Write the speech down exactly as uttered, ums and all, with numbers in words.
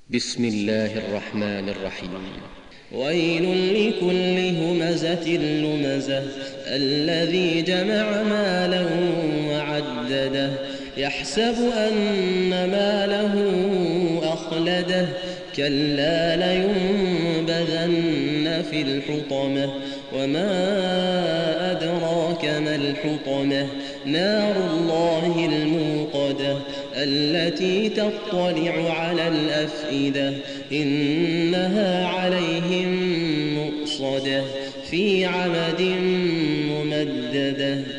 بسم الله الرحمن الرحيم. ويل لكل همزة لمزة الذي جمع مالا وعدده يحسب أن ماله أخلده كلا لينبذن في الحطمة وما أدراك ما الحطمة نار الله الموقدة التي تطلع على الأفئدة إنها عليهم مؤصدة في عمد ممددة.